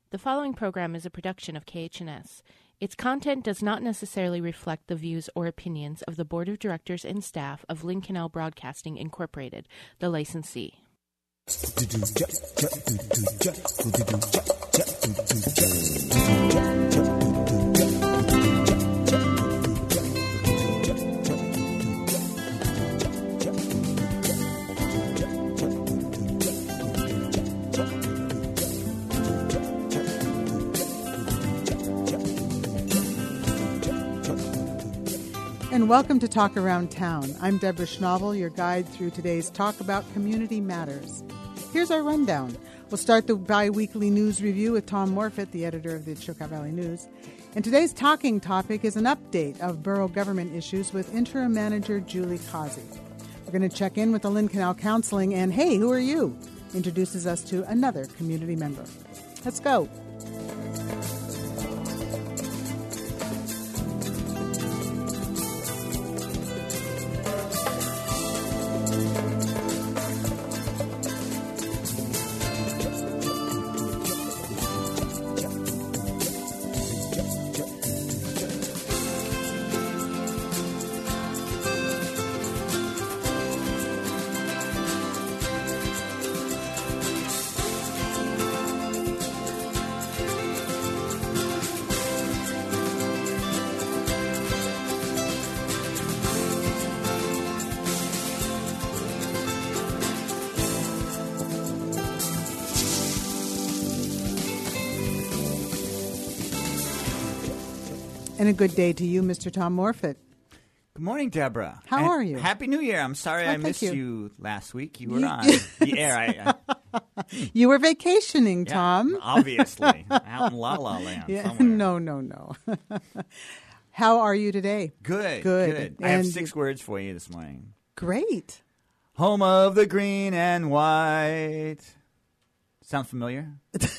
The following program is a production of KHNS. Its content does not necessarily reflect the views or opinions of the Board of Directors and staff of Lynn Canal Broadcasting, Incorporated, the licensee. And welcome to Talk Around Town. I'm Deborah Schnabel, your guide through today's Talk About Community Matters. Here's our rundown. We'll start the bi-weekly news review with Tom Morfitt, the editor of the Chilkat Valley News. And today's talking topic is an update of borough government issues with interim manager Julie Causey. We're going to check in with the Lynn Canal Counseling, and hey, who are you? Introduces us to another community member. Let's go. And a good day to you, Mr. Tom Morfitt. Good morning, Deborah. How are you? Happy New Year. I'm sorry I missed you last week. You were on the air. You were vacationing, Tom. Obviously. Out in La La Land somewhere. No. How are you today? Good. I have 6 words for you this morning. Great. Home of the green and white. Sound familiar?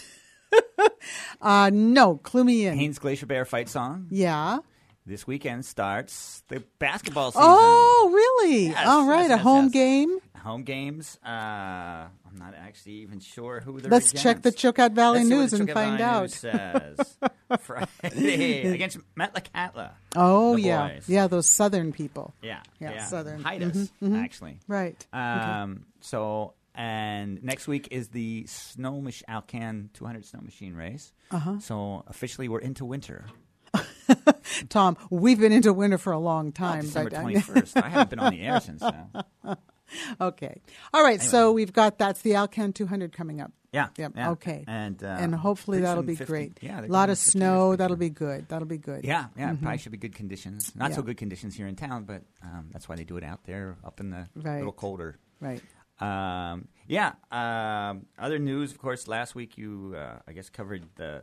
No, clue me in. Haynes Glacier Bear fight song. Yeah. This weekend starts the basketball season. Oh, really? Yes, All right, yes, a home yes. game? Home games. I'm not actually even sure who they're Let's against. check the Chilkat Valley Let's see what News the and Chilkat find Valley out. News says. Friday against Metlakatla. Oh, the yeah. boys. Yeah, those southern people. Yeah. Southern. Haidas, actually. Right. So, and next week is the Alcan 200 Snow Machine race. So, officially, we're into winter. Tom, we've been into winter for a long time. December 21st. I haven't been on the air since then. Okay. All right, Anyway. so we've got, that's the Alcan 200 coming up. Yeah. Okay. And hopefully that'll be 50 great. Yeah, a lot of snow. That'll be good. Yeah. Probably should be good conditions. Not so good conditions here in town, but that's why they do it out there, up in the little colder. Right. Other news, of course. Last week you, I guess, covered the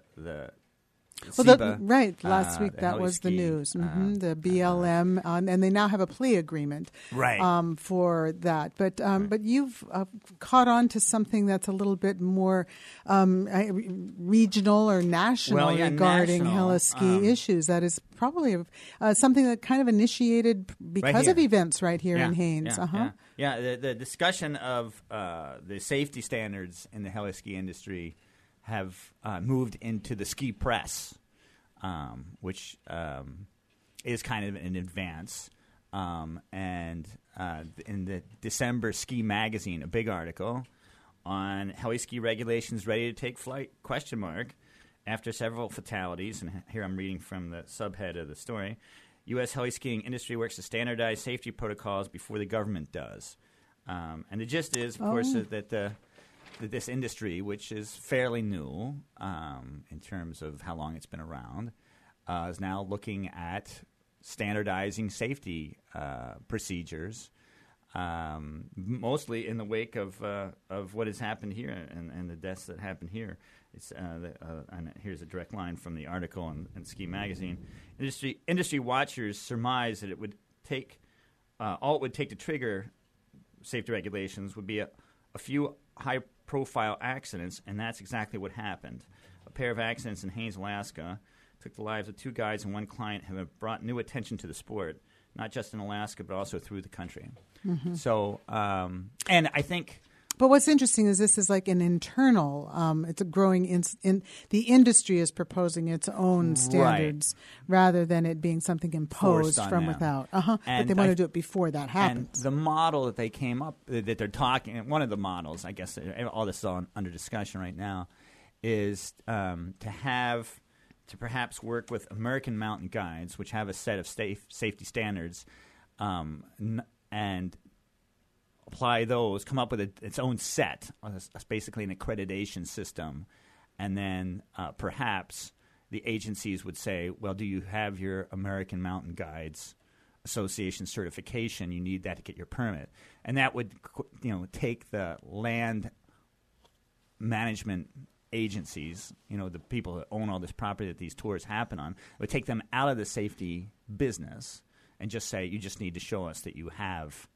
SEBA, last week that was the news. The BLM, and they now have a plea agreement, for that. But you've caught on to something that's a little bit more regional or national regarding heliski issues. That is probably something that kind of initiated because of events right here in Haines. The discussion of the safety standards in the heliski industry have moved into the ski press, which is kind of an advance. And in the December Ski Magazine, a big article on heli-ski regulations ready to take flight, ? After several fatalities, and here I'm reading from the subhead of the story, U.S. heli-skiing industry works to standardize safety protocols before the government does. And the gist is, of course, that this industry, which is fairly new in terms of how long it's been around, is now looking at standardizing safety procedures, mostly in the wake of what has happened here and the deaths that happened here. It's and here's a direct line from the article in Ski Magazine. Industry watchers surmise that it would take all it would take to trigger safety regulations would be a few high-profile accidents, and that's exactly what happened. A pair of accidents in Haines, Alaska, took the lives of 2 guides and 1 client who have brought new attention to the sport, not just in Alaska but also through the country. So, and I think But what's interesting is this is like an internal. It's a growing in the industry is proposing its own standards rather than it being something imposed from without. But they want to do it before that happens. And the model that they came up that they're talking, one of the models, I guess, all this is under discussion right now, is to perhaps work with American mountain guides, which have a set of safety standards, and apply those, come up with its own set, basically an accreditation system, and then perhaps the agencies would say, well, do you have your American Mountain Guides Association certification? You need that to get your permit. And that would take the land management agencies, the people that own all this property that these tours happen on, would take them out of the safety business and just say, you just need to show us that you have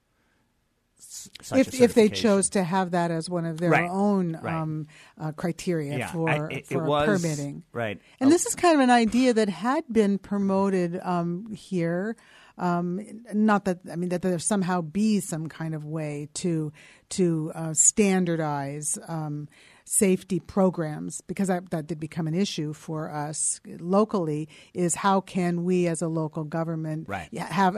if they chose to have that as one of their own criteria for permitting. Right. And this is kind of an idea that had been promoted here. Not that that there somehow be some kind of way to standardize safety programs, because that did become an issue for us locally, is how can we as a local government have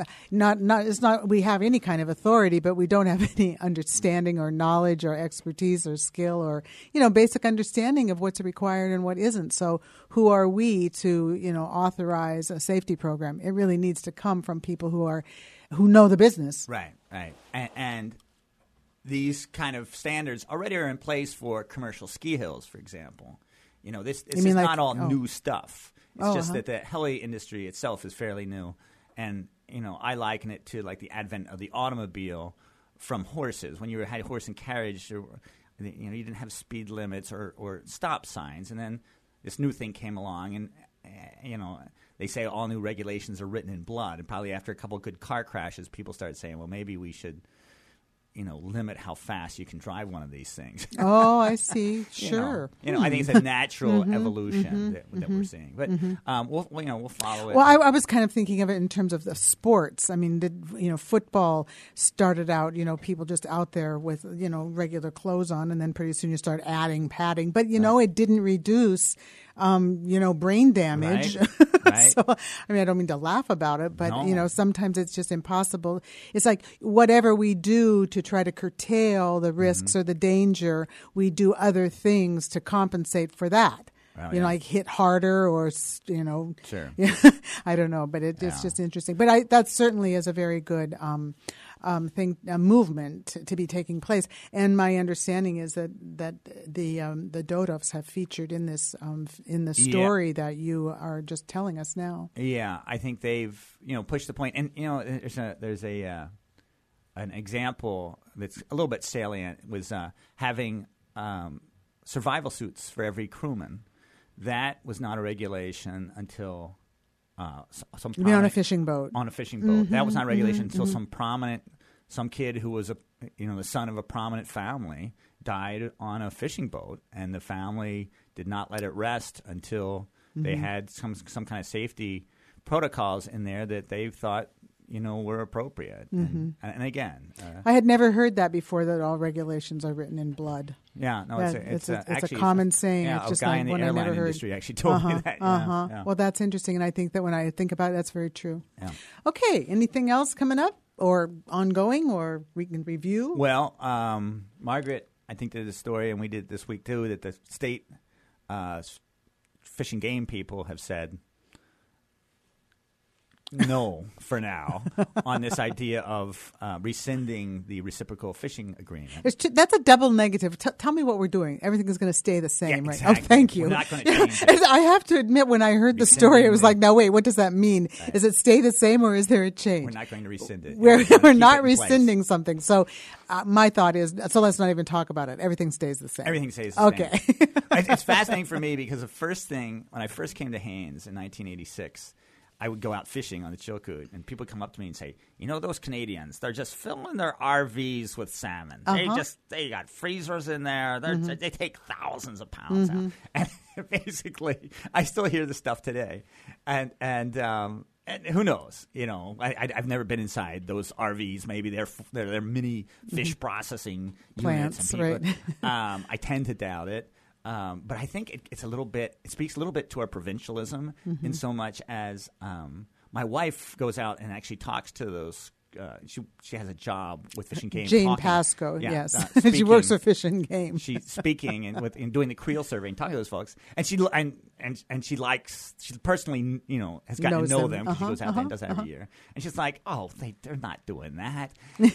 we have any kind of authority, but we don't have any understanding or knowledge or expertise or skill or basic understanding of what's required and what isn't. So who are we to authorize a safety program? It really needs to come from people who know the business. Right. And these kind of standards already are in place for commercial ski hills, for example. This is not all new stuff. It's just that the heli industry itself is fairly new. And, I liken it to like the advent of the automobile from horses. When you had horse and carriage, you didn't have speed limits or stop signs. And then this new thing came along, and, they say all new regulations are written in blood. And probably after a couple of good car crashes, people started saying, well, maybe we should limit how fast you can drive one of these things. Oh, I see. Sure. I think it's a natural evolution that we're seeing. But we'll follow it. Well, I was kind of thinking of it in terms of the sports. I mean, football started out, people just out there with, regular clothes on, and then pretty soon you start adding padding. But, it didn't reduce brain damage. Right. So, I don't mean to laugh about it, but, sometimes it's just impossible. It's like whatever we do to try to curtail the risks or the danger, we do other things to compensate for that. Like hit harder or, Sure. I don't know, but it's just interesting. But that certainly is a very good movement to be taking place. And my understanding is that the Dodovs have featured in this in the story that you are just telling us now. Yeah, I think they've pushed the point, and there's an example that's a little bit salient was having survival suits for every crewman. That was not a regulation until you mean on a fishing boat? On a fishing boat. That was not a regulation until some kid who was the son of a prominent family died on a fishing boat, and the family did not let it rest until they had some kind of safety protocols in there that they thought were appropriate. And again, I had never heard that before, that all regulations are written in blood. Yeah, no, it's a common saying. Yeah, it's just a guy like in the one airline I never industry heard. actually told me that. Yeah. Well, that's interesting, and I think that when I think about it, that's very true. Yeah. Okay, anything else coming up or ongoing, or we can review? Well, Margaret, I think there's a story, and we did this week too, that the state fish and game people have said no for now on this idea of rescinding the reciprocal fishing agreement. That's a double negative. Tell me what we're doing. Everything is going to stay the same, right? Exactly. Oh, thank you. We're not going to change it. I have to admit, when I heard the story, it was like, no, wait, what does that mean? Right. Is it stay the same, or is there a change? We're not going to rescind it. We're not rescinding something. So my thought is, so let's not even talk about it. Everything stays the same. Everything stays the same. Okay. It's fascinating for me because the first thing, when I first came to Haines in 1986, I would go out fishing on the Chilkoot, and people would come up to me and say, those Canadians, they're just filling their RVs with salmon. They got freezers in there. They take thousands of pounds out. And basically, I still hear this stuff today. And And who knows? I've never been inside those RVs. Maybe they're mini fish processing plants, units. right? I tend to doubt it. But I think it speaks a little bit to our provincialism in so much as my wife goes out and actually talks to those. She has a job with Fish and Game. Jane Pascoe, yeah, yes. speaking. She works for Fish and Game. She's speaking and doing the Creel survey and talking to those folks. And she personally, has gotten to know them because she goes out there and does that every year. And she's like, oh, they're not doing that.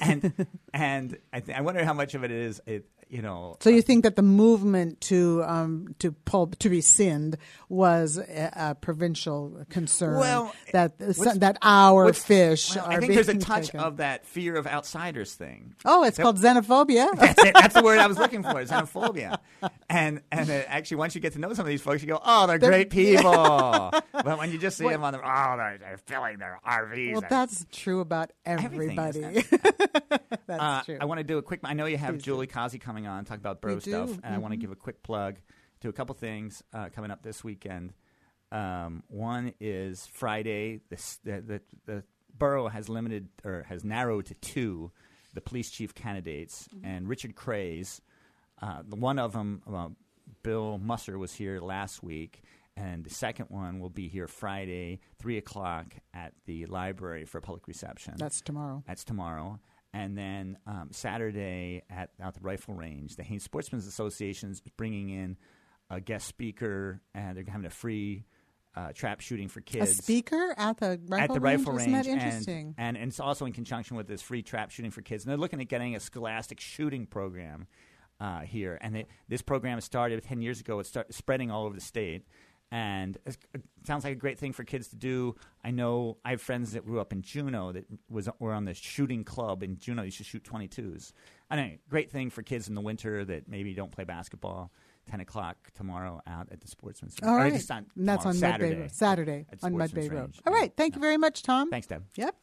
And I wonder how much of it is So you think that the movement to rescind was a provincial concern? Well, that our fish. I think there's a touch of that fear of outsiders thing. Oh, it's called xenophobia. That's it. That's the word I was looking for. Xenophobia. And actually, once you get to know some of these folks, you go, oh, they're great people. But when you just see them on they're filling their RVs. Well, that's true about everybody. That's true. I want to do a quick. I know you have Julie Kazi coming on, talk about bro stuff, and I want to give a quick plug to a couple things coming up this weekend. One is Friday. The borough has narrowed to 2 the police chief candidates, and Richard Craze, one of them, Bill Musser, was here last week, and the second one will be here Friday, 3:00 at the library for a public reception. That's tomorrow. And then Saturday at the rifle range, the Haines Sportsmen's Association is bringing in a guest speaker, and they're having a free trap shooting for kids. A speaker at the rifle range? Isn't that interesting? And it's also in conjunction with this free trap shooting for kids. And they're looking at getting a scholastic shooting program here. And this program started 10 years ago. It started spreading all over the state. And it sounds like a great thing for kids to do. I know I have friends that grew up in Juneau that were on the shooting club in Juneau. You should shoot 22s. I know, great thing for kids in the winter that maybe don't play basketball. 10:00 tomorrow out at the Sportsman's. All right. And that's on Saturday on Mud Bay Road. All right. Thank you very much, Tom. Thanks, Deb. Yep.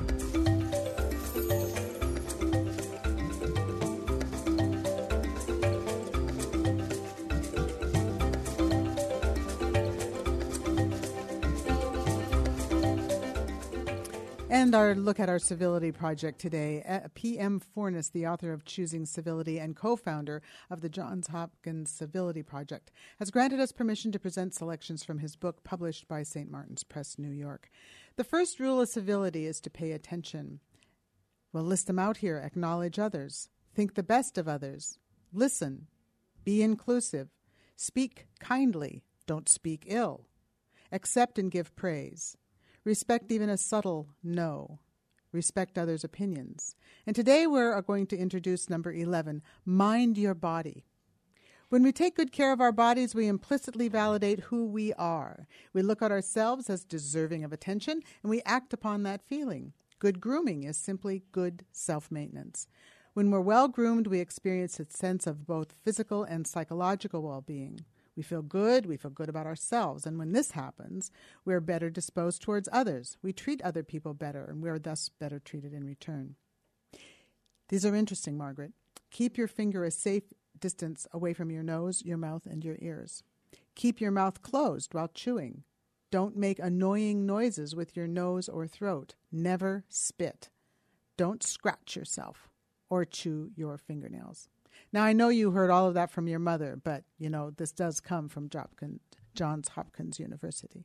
And our look at our civility project today. P.M. Fornes, the author of Choosing Civility and co-founder of the Johns Hopkins Civility Project, has granted us permission to present selections from his book published by St. Martin's Press, New York. The first rule of civility is to pay attention. We'll list them out here. Acknowledge others. Think the best of others. Listen. Be inclusive. Speak kindly. Don't speak ill. Accept and give praise. Respect even a subtle no. Respect others' opinions. And today we're going to introduce number 11, mind your body. When we take good care of our bodies, we implicitly validate who we are. We look at ourselves as deserving of attention, and we act upon that feeling. Good grooming is simply good self-maintenance. When we're well-groomed, we experience a sense of both physical and psychological well-being. We feel good about ourselves, and when this happens, we're better disposed towards others. We treat other people better, and we're thus better treated in return. These are interesting, Margaret. Keep your finger a safe distance away from your nose, your mouth, and your ears. Keep your mouth closed while chewing. Don't make annoying noises with your nose or throat. Never spit. Don't scratch yourself or chew your fingernails. Now, I know you heard all of that from your mother, but, this does come from Johns Hopkins University.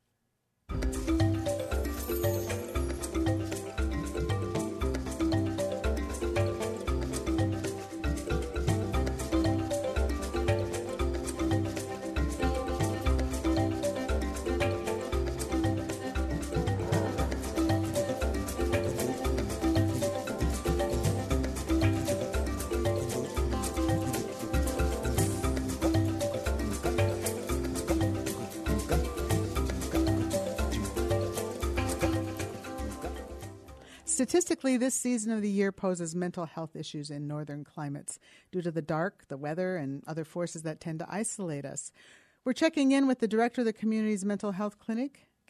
Statistically, this season of the year poses mental health issues in northern climates due to the dark, the weather, and other forces that tend to isolate us. We're checking in with the director of the community's mental health clinic,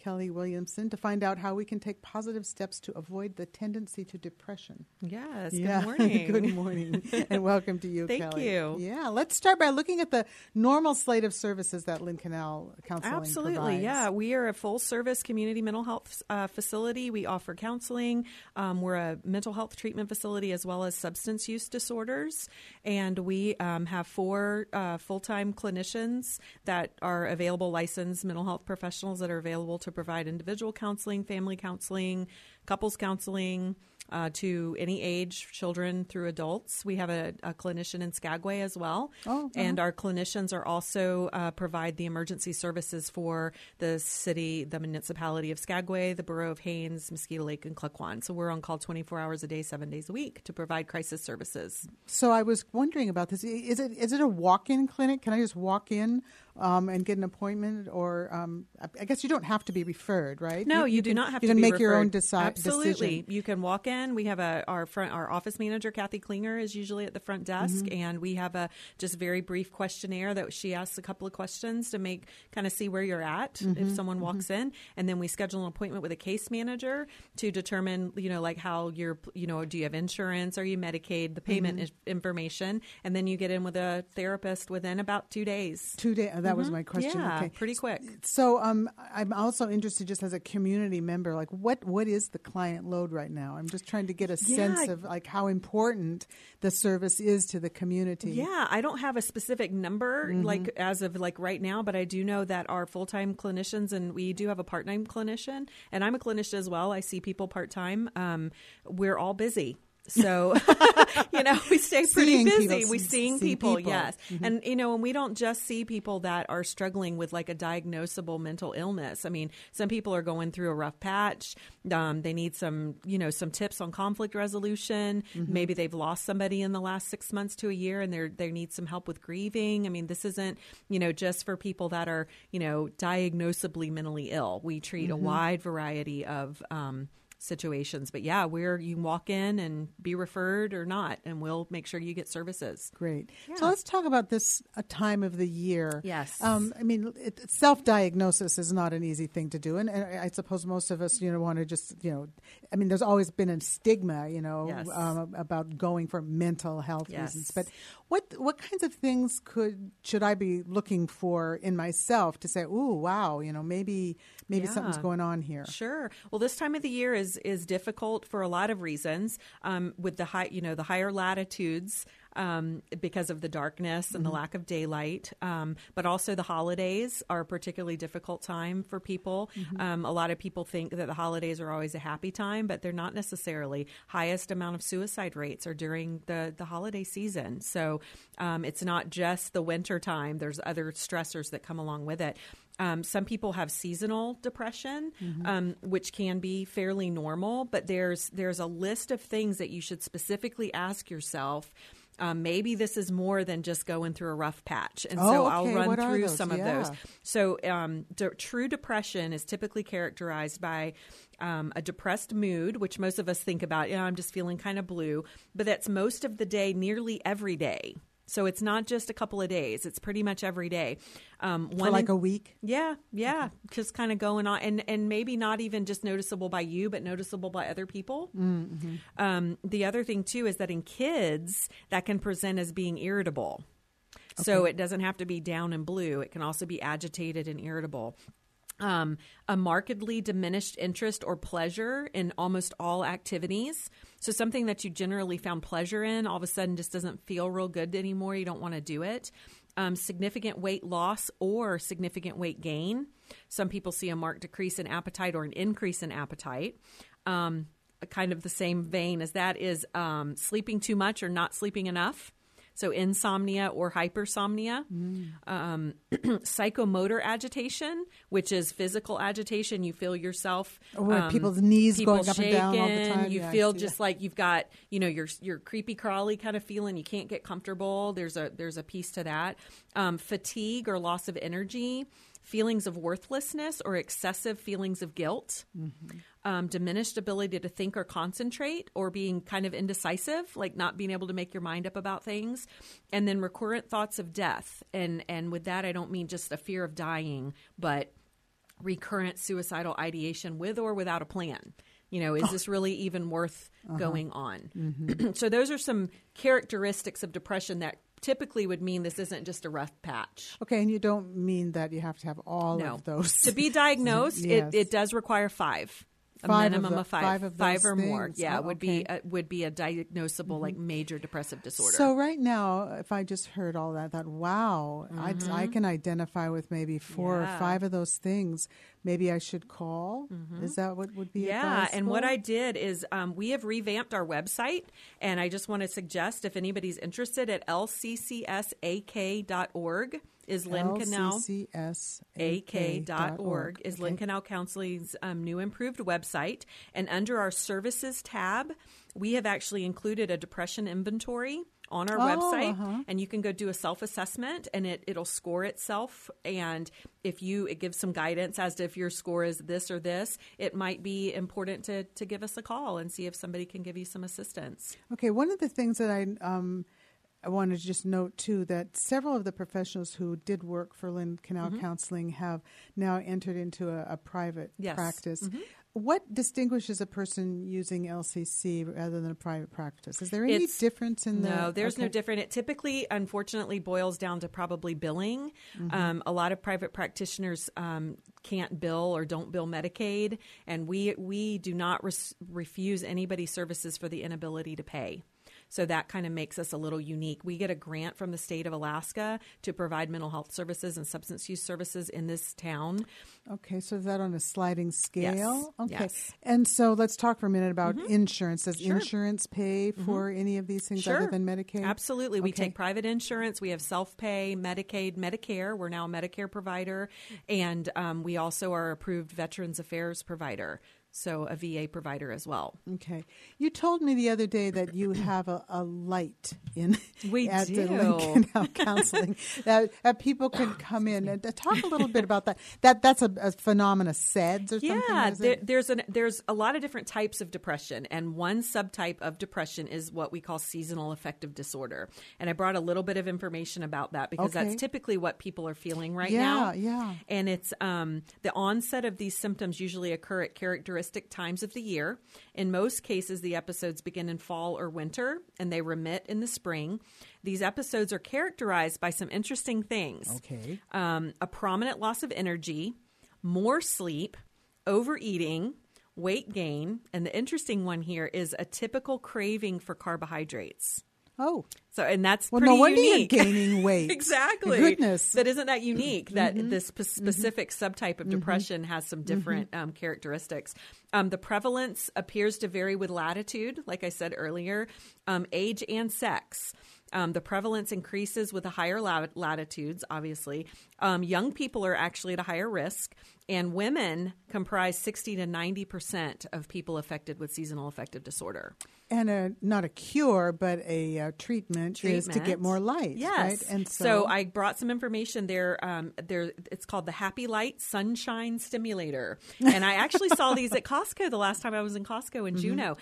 Kelly Williamson, to find out how we can take positive steps to avoid the tendency to depression. Yes. Good morning. Good morning. And welcome to you, Thank Kelly. you. Yeah. Let's start by looking at the normal slate of services that Lynn Canal Counseling Absolutely. provides. Yeah. We are a full-service community mental health facility. We offer counseling. We're a mental health treatment facility as well as substance use disorders. And we have 4 full-time clinicians that are available, licensed mental health professionals that are available to provide individual counseling, family counseling, couples counseling, to any age, children through adults. We have a clinician in Skagway as well. And our clinicians are also provide the emergency services for the city, the municipality of Skagway, the borough of Haines, Mosquito Lake, and Klukwan. So we're on call 24 hours a day, 7 days a week to provide crisis services. So I was wondering about this. Is it a walk-in clinic? Can I just walk in and get an appointment? Or I guess you don't have to be referred, right? No, you do not have to be You can make referred. your own Absolutely. decision. You can walk in. We have our office manager, Kathy Klinger, is usually at the front desk, and we have a just very brief questionnaire that she asks a couple of questions to kind of see where you're at if someone walks in, and then we schedule an appointment with a case manager to determine, like how do you have insurance? Are you Medicaid? The payment information, and then you get in with a therapist within about 2 days. 2 days. That was my question. Yeah, Okay. pretty quick. So I'm also interested, just as a community member, like what is the client load right now? I'm just trying to get a sense of like how important the service is to the community. Yeah, I don't have a specific number as of right now, but I do know that our full-time clinicians, and we do have a part-time clinician, and I'm a clinician as well. I see people part-time. We're all busy. So, we stay pretty busy. We're seeing people, yes. And, and we don't just see people that are struggling with like a diagnosable mental illness. I mean, some people are going through a rough patch. They need some tips on conflict resolution. Maybe they've lost somebody in the last 6 months to a year and they need some help with grieving. I mean, this isn't, just for people that are, diagnosably mentally ill. We treat a wide variety of situations. But yeah, you can walk in and be referred or not, and we'll make sure you get services. Great. Yeah. So let's talk about this time of the year. Yes. I mean, self-diagnosis is not an easy thing to do. And I suppose most of us, want to just, there's always been a stigma, Yes. About going for mental health Yes. reasons. But what kinds of things should I be looking for in myself to say, ooh, wow, maybe something's going on here? Sure. Well, this time of the year is difficult for a lot of reasons. With the higher latitudes, because of the darkness and the lack of daylight, but also the holidays are a particularly difficult time for people. A lot of people think that the holidays are always a happy time, but they're not necessarily. Highest amount of suicide rates are during the holiday season. So it's not just the winter time. There's other stressors that come along with it. Some people have seasonal depression, which can be fairly normal, but there's a list of things that you should specifically ask yourself. Maybe this is more than just going through a rough patch. And so I'll run through some of those. So true depression is typically characterized by a depressed mood, which most of us think about, I'm just feeling kind of blue, but that's most of the day, nearly every day. So it's not just a couple of days. It's pretty much every day. For like a week? Yeah. Okay. Just kind of going on. And maybe not even just noticeable by you, but noticeable by other people. The other thing, too, is that in kids, that can present as being irritable. Okay. So it doesn't have to be down and blue. It can also be agitated and irritable. A markedly diminished interest or pleasure in almost all activities. So something that you generally found pleasure in all of a sudden just doesn't feel real good anymore. You don't want to do it. Significant weight loss or significant weight gain. Some people see a marked decrease in appetite or an increase in appetite. Kind of the same vein as that is sleeping too much or not sleeping enough. So insomnia or hypersomnia, psychomotor agitation, which is physical agitation. You feel yourself, people's knees going up shaking, and down all the time. You feel just like you've got, your creepy crawly kind of feeling. You can't get comfortable. There's a piece to that. Fatigue or loss of energy, feelings of worthlessness or excessive feelings of guilt. Diminished ability to think or concentrate, or being kind of indecisive, like not being able to make your mind up about things. And then recurrent thoughts of death. And with that, I don't mean just a fear of dying, but recurrent suicidal ideation with or without a plan. Is this really even worth going on? So those are some characteristics of depression that typically would mean this isn't just a rough patch. Okay, and you don't mean that you have to have all of those. To be diagnosed, Yes. it does require five. A minimum of five of those or more. things. Yeah, Oh, would be a diagnosable like major depressive disorder. So right now, if I just heard all that, I thought, wow, I can identify with maybe 4 or 5 of those things. Maybe I should call. Is that what would be advisable? And what I did is we have revamped our website, and I just want to suggest if anybody's interested at lccsak.org is Lynn Canal. LCCSAK.org is Lynn Canal Counseling's new improved website. And under our services tab, we have actually included a depression inventory on our website, and you can go do a self-assessment, and it'll score itself. And if it gives some guidance as to if your score is this or this, it might be important to give us a call and see if somebody can give you some assistance. Okay, one of the things that I want to just note, too, that several of the professionals who did work for Lynn Canal Counseling have now entered into a private practice. What distinguishes a person using LCC rather than a private practice? Is there any difference in No, there's no difference. It typically, unfortunately, boils down to probably billing. A lot of private practitioners can't bill or don't bill Medicaid, and we do not refuse anybody's services for the inability to pay. So that kind of makes us a little unique. We get a grant from the state of Alaska to provide mental health services and substance use services in this town. Okay, so is that on a sliding scale? Yes. Okay. Yes. And so let's talk for a minute about insurance. Does insurance pay for any of these things other than Medicaid? Absolutely. We take private insurance. We have self-pay, Medicaid, Medicare. We're now a Medicare provider. And we also are approved Veterans Affairs provider. So a VA provider as well. Okay. You told me the other day that you have a light at do. the Lynn Canal Counseling that people can come in and talk a little bit about that. That's a phenomena, SEDS or something? Yeah, there's a lot of different types of depression, and one subtype of depression is what we call seasonal affective disorder. And I brought a little bit of information about that because that's typically what people are feeling right now. Yeah. And it's the onset of these symptoms usually occur at characteristic times of the year. In most cases, the episodes begin in fall or winter, and they remit in the spring. These episodes are characterized by some interesting things. Okay. A prominent loss of energy, more sleep, overeating, weight gain, and the interesting one here is a typical craving for carbohydrates. Oh. So, and that's well, pretty no wonder unique. You're gaining weight. Exactly. Goodness. But isn't that unique that this specific subtype of depression has some different characteristics? The prevalence appears to vary with latitude, like I said earlier, age and sex. The prevalence increases with the higher latitudes, obviously. Young people are actually at a higher risk, and women comprise 60 to 90% of people affected with seasonal affective disorder. And not a cure, but a treatment is to get more light. Yes. Right? And so I brought some information there. It's called the Happy Light Sunshine Stimulator. And I actually saw these at Costco the last time I was in Costco in Juneau.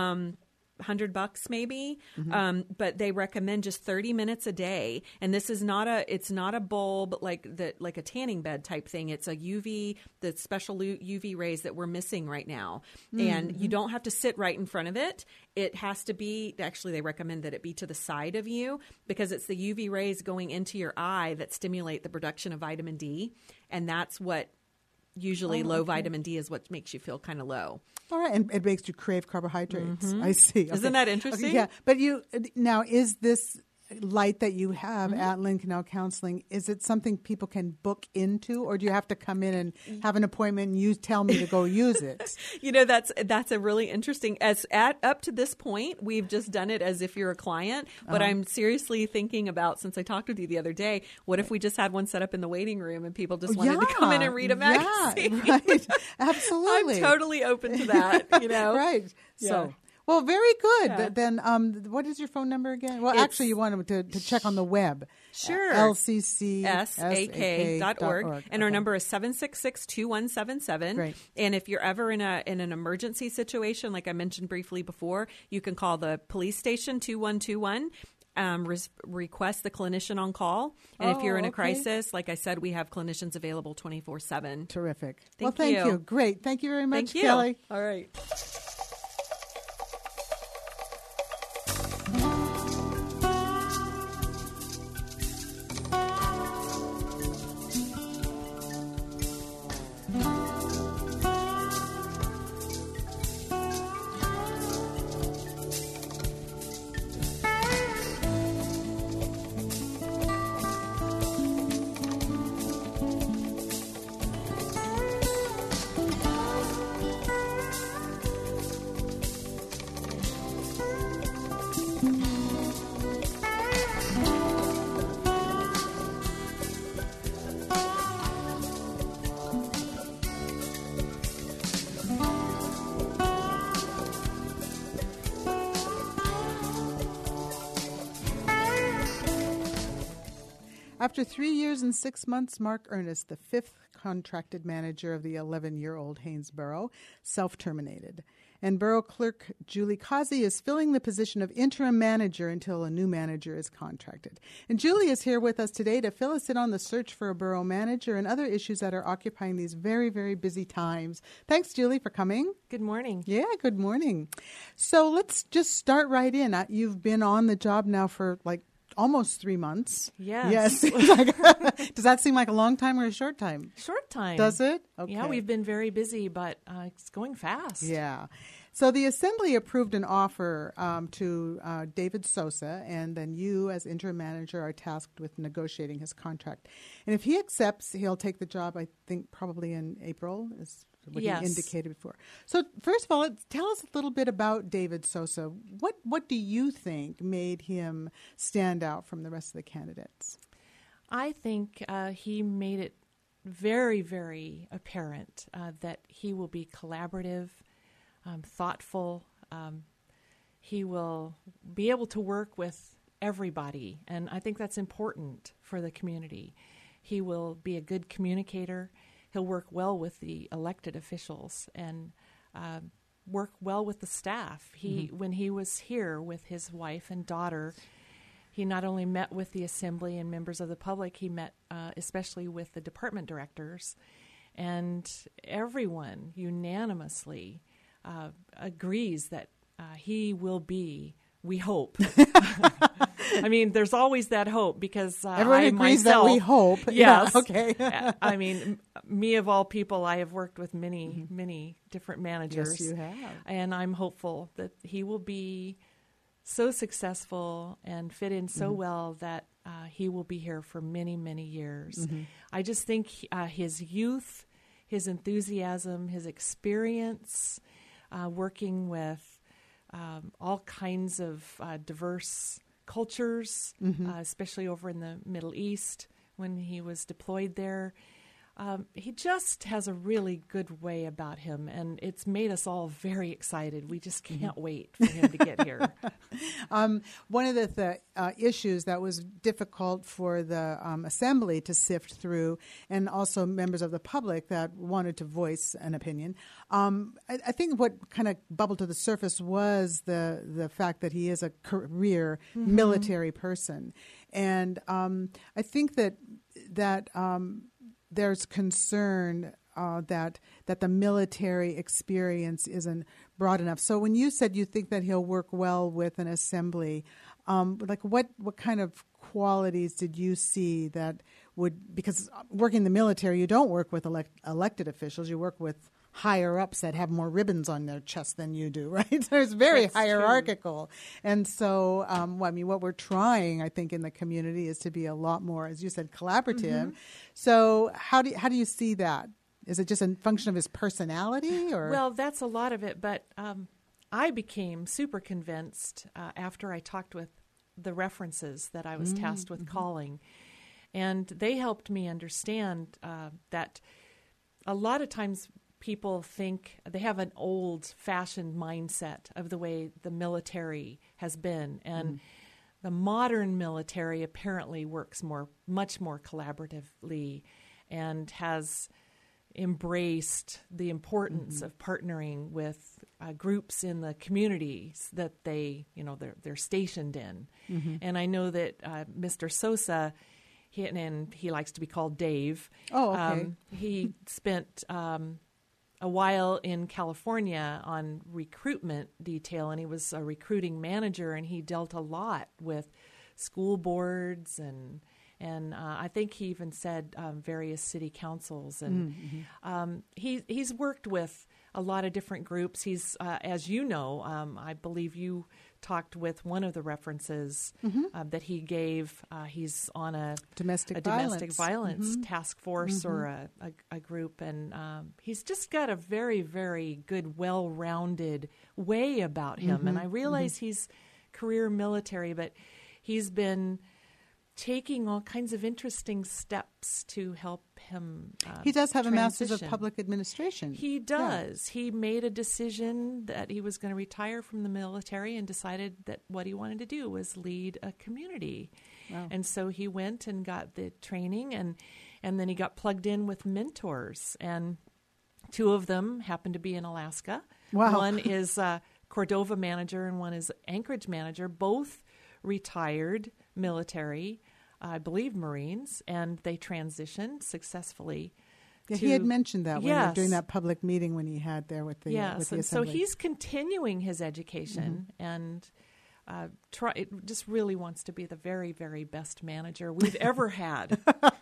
$100 maybe, but they recommend just 30 minutes a day. And this is it's not a bulb like a tanning bed type thing. It's a the special UV rays that we're missing right now. And you don't have to sit right in front of it. It has to be, actually they recommend that it be to the side of you because it's the UV rays going into your eye that stimulate the production of vitamin D. And that's what usually low vitamin D is what makes you feel kind of low. All right, and it makes you crave carbohydrates. I see. Okay. Isn't that interesting? Okay, yeah, but now is this light that you have at Lynn Canal Counseling, is it something people can book into, or do you have to come in and have an appointment and you tell me to go use it? That's a really interesting, up to this point, we've just done it as if you're a client, but I'm seriously thinking about, since I talked with you the other day, what if we just had one set up in the waiting room and people just wanted to come in and read a magazine? Yeah, right. Absolutely. I'm totally open to that, Right. Yeah. So, well, very good. Yeah. Then what is your phone number again? Well, actually, you want to check on the web. Sure. LCCSAK.org. And our number is 766-2177. Great. And if you're ever in an emergency situation, like I mentioned briefly before, you can call the police station 2121. request the clinician on call. And if you're in a okay. crisis, like I said, we have clinicians available 24/7. Terrific. Thank Thank you. you. Great. Thank you very much, Thank you. Kelly. All right. After 3 years and 6 months, Mark Ernest, the 5th contracted manager of the 11-year-old Haynesboro, self-terminated. And Borough Clerk Julie Causey is filling the position of interim manager until a new manager is contracted. And Julie is here with us today to fill us in on the search for a borough manager and other issues that are occupying these very, very busy times. Thanks, Julie, for coming. Good morning. Yeah, good morning. So let's just start right in. You've been on the job now for almost 3 months. Yes. Does that seem like a long time or a short time? Short time. Does it? Okay. Yeah, we've been very busy, but it's going fast. Yeah. So the Assembly approved an offer to David Sosa, and then you, as interim manager, are tasked with negotiating his contract. And if he accepts, he'll take the job, I think, probably in April, is what Yes. he indicated before. So first of all, tell us a little bit about David Sosa. What do you think made him stand out from the rest of the candidates? I think he made it very, very apparent that he will be collaborative, thoughtful. He will be able to work with everybody, and I think that's important for the community. He will be a good communicator. He'll work well with the elected officials and work well with the staff. When he was here with his wife and daughter, he not only met with the Assembly and members of the public, he met especially with the department directors, and everyone unanimously agrees that he will be, we hope. I mean, there's always that hope because Everyone I agrees myself, that we hope. Yes. Yeah, okay. I mean, me of all people, I have worked with many, many different managers. Yes, you have. And I'm hopeful that he will be so successful and fit in so well that he will be here for many, many years. I just think his youth, his enthusiasm, his experience working with all kinds of diverse cultures, especially over in the Middle East when he was deployed there. He just has a really good way about him, and it's made us all very excited. We just can't wait for him to get here. One of the issues that was difficult for the Assembly to sift through, and also members of the public that wanted to voice an opinion, I think what kind of bubbled to the surface was the fact that he is a career military person. And I think that there's concern that the military experience isn't broad enough. So when you said you think that he'll work well with an assembly, what kind of qualities did you see that would, because working in the military, you don't work with elected officials, you work with higher ups that have more ribbons on their chest than you do, right? So it's very That's hierarchical. True. And so, what we're trying, I think, in the community is to be a lot more, as you said, collaborative. So how do you see that? Is it just a function of his personality? Or? Well, that's a lot of it, but I became super convinced after I talked with the references that I was tasked with calling. And they helped me understand that a lot of times people think they have an old-fashioned mindset of the way the military has been. And the modern military apparently works much more collaboratively and has embraced the importance of partnering with groups in the communities that they're stationed in. And I know that Mr. Sosa, he likes to be called Dave. Oh, okay. He spent a while in California on recruitment detail, and he was a recruiting manager, and he dealt a lot with school boards and I think he even said various city councils, and he's worked with a lot of different groups. He's, as you know, I believe you talked with one of the references that he gave. He's on a domestic violence task force or a group, and he's just got a very, very good, well-rounded way about him. And I realize he's career military, but he's been taking all kinds of interesting steps to help him he does have transition. a master's of public administration. He does. Yeah. He made a decision that he was going to retire from the military and decided that what he wanted to do was lead a community. Wow. And so he went and got the training, and then he got plugged in with mentors. And two of them happened to be in Alaska. Wow. One is Cordova manager and one is Anchorage manager, both retired military, I believe Marines, and they transitioned successfily. Yeah, he had mentioned that during that public meeting when he had there with the with the so he's continuing his education and just really wants to be the very, very best manager we've ever had.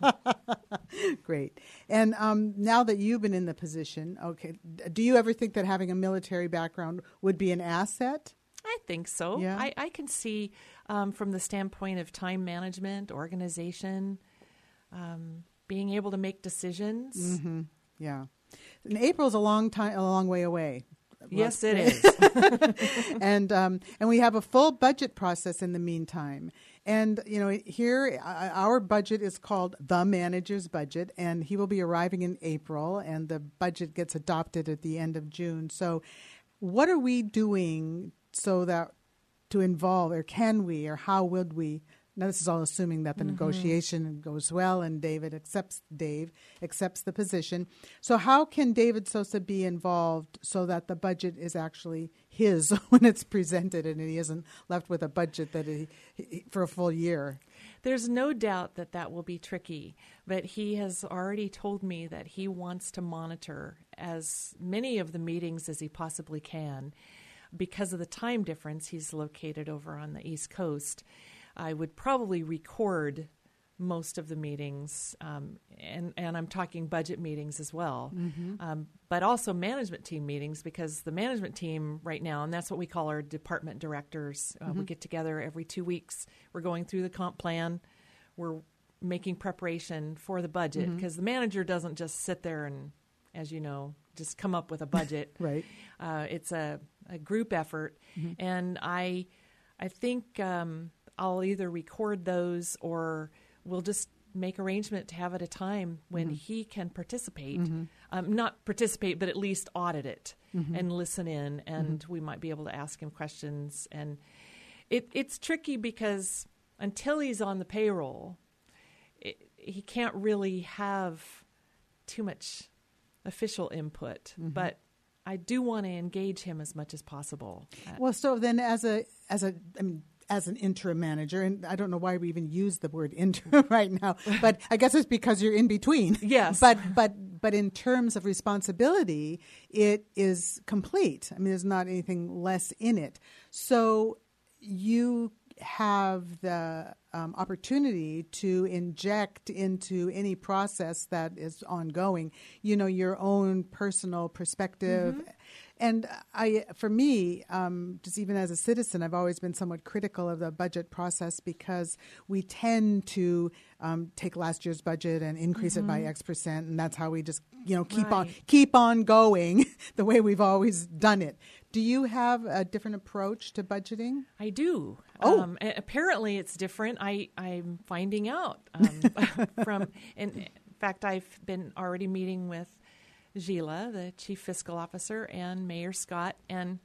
Great. And now that you've been in the position, okay, do you ever think that having a military background would be an asset? I think so. Yeah. I can see from the standpoint of time management, organization, being able to make decisions. Yeah. And April's a long way away. Yes, it is. And we have a full budget process in the meantime. And, here our budget is called the manager's budget, and he will be arriving in April, and the budget gets adopted at the end of June. So what are we doing so that to involve, or can we, or how would we? Now, this is all assuming that the negotiation goes well and Dave accepts the position. So how can David Sosa be involved so that the budget is actually his when it's presented and he isn't left with a budget that he for a full year? There's no doubt that will be tricky, but he has already told me that he wants to monitor as many of the meetings as he possibly can. Because of the time difference, he's located over on the East Coast. I would probably record most of the meetings, and I'm talking budget meetings as well, but also management team meetings, because the management team right now, and that's what we call our department directors, we get together every 2 weeks. We're going through the comp plan. We're making preparation for the budget, because the manager doesn't just sit there and, as you know, just come up with a budget. Right. It's a group effort, and I think I'll either record those or we'll just make arrangement to have at a time when he can participate, not participate, but at least audit it and listen in, and we might be able to ask him questions. And it's tricky because until he's on the payroll, he can't really have too much official input, but I do want to engage him as much as possible. Well, so then as an interim manager, and I don't know why we even use the word interim right now, but I guess it's because you're in between. Yes. But in terms of responsibility, it is complete. I mean, there's not anything less in it. So you have the opportunity to inject into any process that is ongoing, your own personal perspective. And for me, just even as a citizen, I've always been somewhat critical of the budget process because we tend to take last year's budget and increase it by X%, and that's how we just keep on going the way we've always done it. Do you have a different approach to budgeting? I do. Oh. Apparently it's different. I'm finding out in fact, I've been already meeting with Gila, the chief fiscal officer, and Mayor Scott, and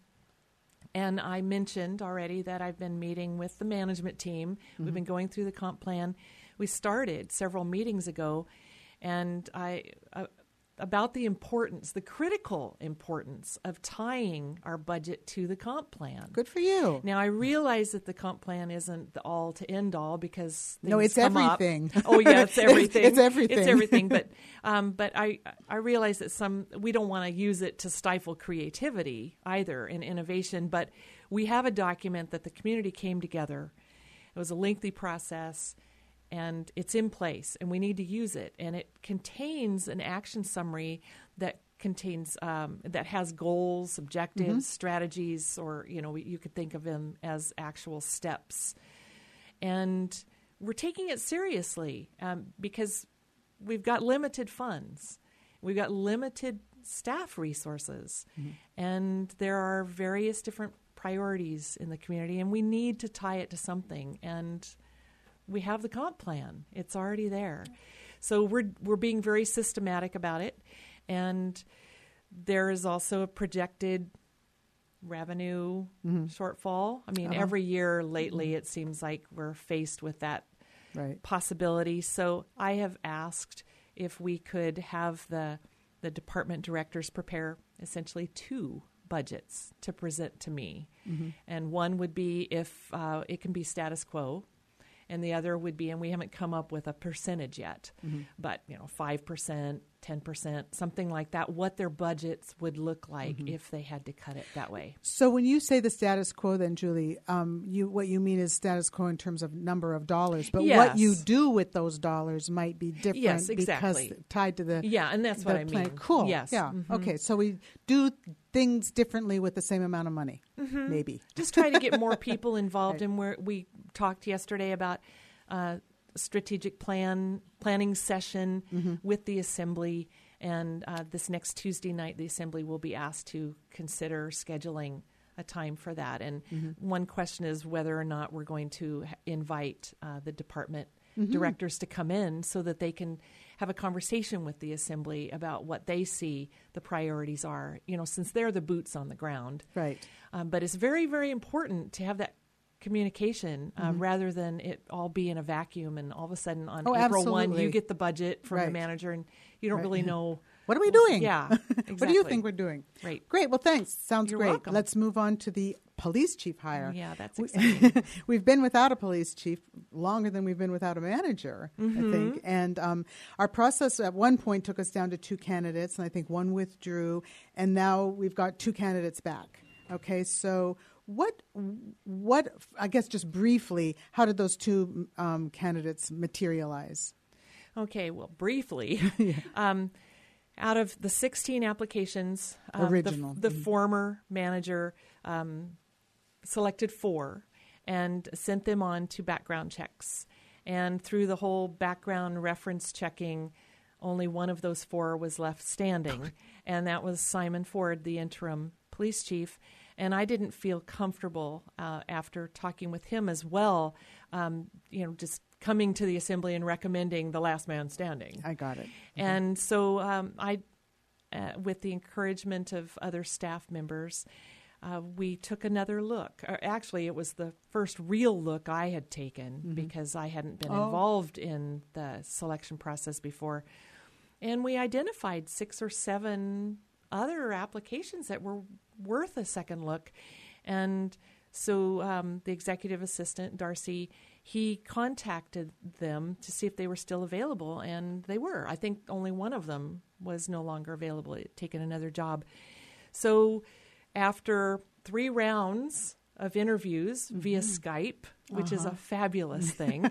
I mentioned already that I've been meeting with the management team. We've been going through the comp plan. We started several meetings ago, and about the importance, the critical importance of tying our budget to the comp plan. Good for you. Now, I realize that the comp plan isn't the all to end all because things No, it's come everything. Up. Oh, yeah, it's everything. It's everything. It's everything. But I realize that we don't want to use it to stifle creativity either and innovation. But we have a document that the community came together. It was a lengthy process. And it's in place, and we need to use it. And it contains an action summary that contains that has goals, objectives, strategies, or you could think of them as actual steps. And we're taking it seriously because we've got limited funds, we've got limited staff resources, and there are various different priorities in the community, and we need to tie it to something. And we have the comp plan. It's already there. So we're being very systematic about it. And there is also a projected revenue shortfall. I mean, every year lately it seems like we're faced with that possibility. So I have asked if we could have the department directors prepare essentially 2 budgets to present to me. And one would be if it can be status quo, and the other would be, and we haven't come up with a percentage yet, but 5%, 10%, something like that, what their budgets would look like if they had to cut it that way. So when you say the status quo then, Julie, what you mean is status quo in terms of number of dollars, but what you do with those dollars might be different. Yes, exactly. Because tied to the and that's what I plan. mean. Cool. Yes. Yeah. Okay, so we do things differently with the same amount of money, maybe. Just try to get more people involved. And we talked yesterday about strategic planning session with the Assembly. And this next Tuesday night, the Assembly will be asked to consider scheduling a time for that. And one question is whether or not we're going to invite the department directors to come in so that they can have a conversation with the Assembly about what they see the priorities are, since they're the boots on the ground. Right. But it's very, very important to have that communication rather than it all be in a vacuum and all of a sudden on April 1 you get the budget from the manager and you don't really know. What are we doing? Yeah, exactly. What do you think we're doing? Right. Great. Well, thanks. Sounds You're great. welcome. Let's move on to the police chief hire. Yeah, that's exciting. We've been without a police chief longer than we've been without a manager, I think. And our process at one point took us down to 2 candidates, and I think one withdrew, and now we've got 2 candidates back. Okay, so what? I guess just briefly, how did those 2 candidates materialize? Okay, well, briefly. Out of the 16 applications, the former manager selected 4 and sent them on to background checks. And through the whole background reference checking, only one of those 4 was left standing, and that was Simon Ford, the interim police chief. And I didn't feel comfortable after talking with him as well, just coming to the Assembly and recommending the last man standing. I got it. And so I, with the encouragement of other staff members, we took another look. Actually, it was the first real look I had taken because I hadn't been involved in the selection process before. And we identified 6 or 7 other applications that were worth a second look. And so the executive assistant, Darcy, he contacted them to see if they were still available, and they were. I think only one of them was no longer available. He had taken another job. So after 3 rounds of interviews via Skype, which is a fabulous thing,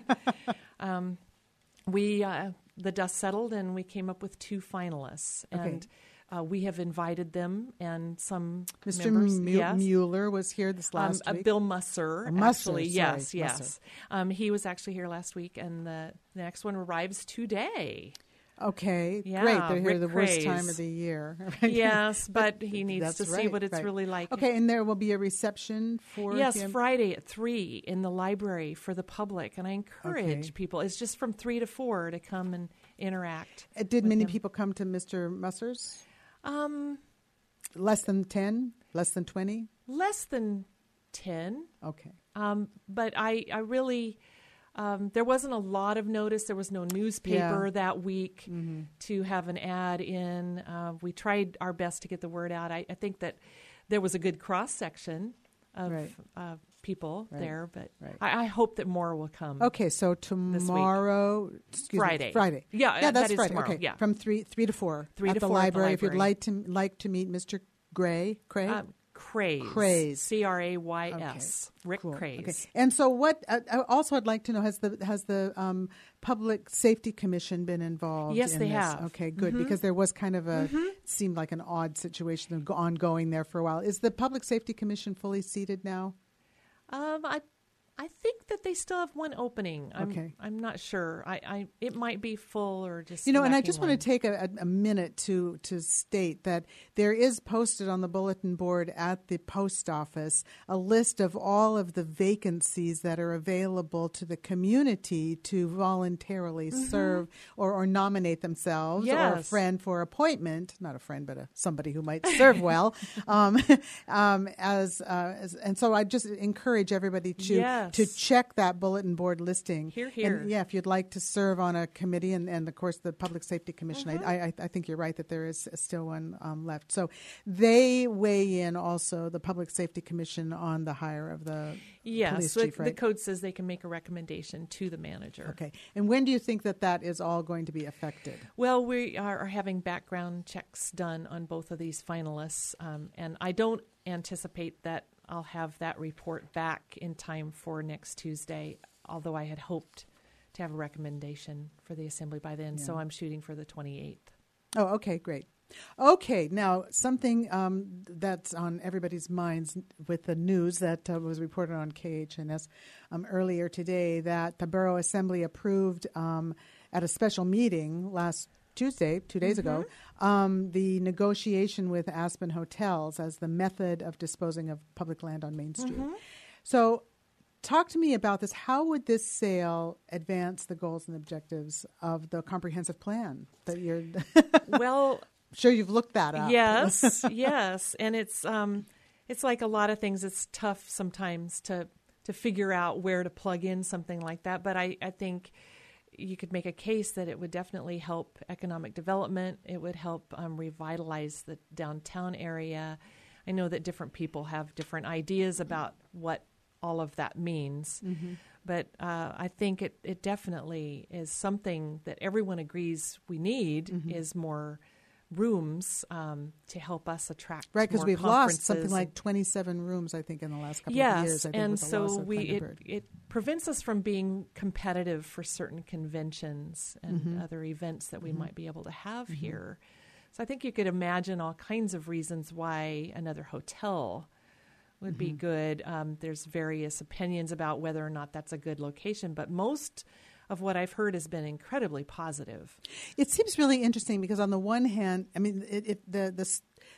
the dust settled, and we came up with 2 finalists. Okay. And we have invited them, and some Mr. members. Mueller was here this last week. Bill Musser, actually. Yes. Musser. He was actually here last week, and the next one arrives today. Okay, Yeah, great. They're here Rick the worst Craze. time of the year. Right? Yes, but he needs That's to see right, what it's right. really like. Okay, and there will be a reception for Yes, him? Friday at 3 in the library for the public, and I encourage people. It's just from 3 to 4 to come and interact. Did with many him. people come to Mr. Musser's? Less than 10? Less than 20? Less than 10. Okay. But I really There wasn't a lot of notice. There was no newspaper Yeah. that week to have an ad in. We tried our best to get the word out. I think that there was a good cross-section of Right. people Right. there, but Right. I hope that more will come. Okay, so tomorrow, Friday. Friday. Yeah, that's that is Friday. tomorrow, Okay, yeah. from 3 to 4 3 at to the 4 at the library. If you'd library. like to meet Mr. Craze. Craze. Craze. Crays. Rick Cool. Craze. Okay. And so, what? Also, I'd like to know: has the Public Safety Commission been involved? Yes, in they this? have. Okay, good, because there was kind of seemed like an odd situation ongoing there for a while. Is the Public Safety Commission fully seated now? I think that they still have one opening. Okay. I'm not sure. It might be full or just And I lacking just want one. to take a minute to state that there is posted on the bulletin board at the post office a list of all of the vacancies that are available to the community to voluntarily serve or nominate themselves or a Yes. friend for appointment, not a friend, but somebody who might serve well. And so I just encourage everybody Yes. to check that bulletin board listing. Hear, hear. And, yeah, if you'd like to serve on a committee and of course the Public Safety Commission, I think you're right that there is still one left. So they weigh in also, the Public Safety Commission, on the hire of the Yes, police the, chief, right? the code says they can make a recommendation to the manager. Okay. And when do you think that is all going to be effected? Well, we are having background checks done on both of these finalists, and I don't anticipate that I'll have that report back in time for next Tuesday, although I had hoped to have a recommendation for the Assembly by then, so I'm shooting for the 28th. Oh, okay, great. Okay, now something that's on everybody's minds with the news that was reported on KHNS earlier today, that the Borough Assembly approved at a special meeting last Tuesday, 2 days ago, the negotiation with Aspen Hotels as the method of disposing of public land on Main Street. So talk to me about this. How would this sale advance the goals and objectives of the comprehensive plan that you're Well, sure you've looked that up? yes, yes, and it's like a lot of things. It's tough sometimes to figure out where to plug in something like that. But I think you could make a case that it would definitely help economic development. It would help revitalize the downtown area. I know that different people have different ideas about what all of that means. But I think it definitely is something that everyone agrees we need is more rooms to help us attract Right, because more we've lost something conferences like 27 rooms, I think, in the last couple of yes, years. I think, and with the loss so of Thunderbird. it prevents us from being competitive for certain conventions and other events that we might be able to have here. So I think you could imagine all kinds of reasons why another hotel would be good. There's various opinions about whether or not that's a good location, but most of what I've heard has been incredibly positive. It seems really interesting because on the one hand, I mean, it's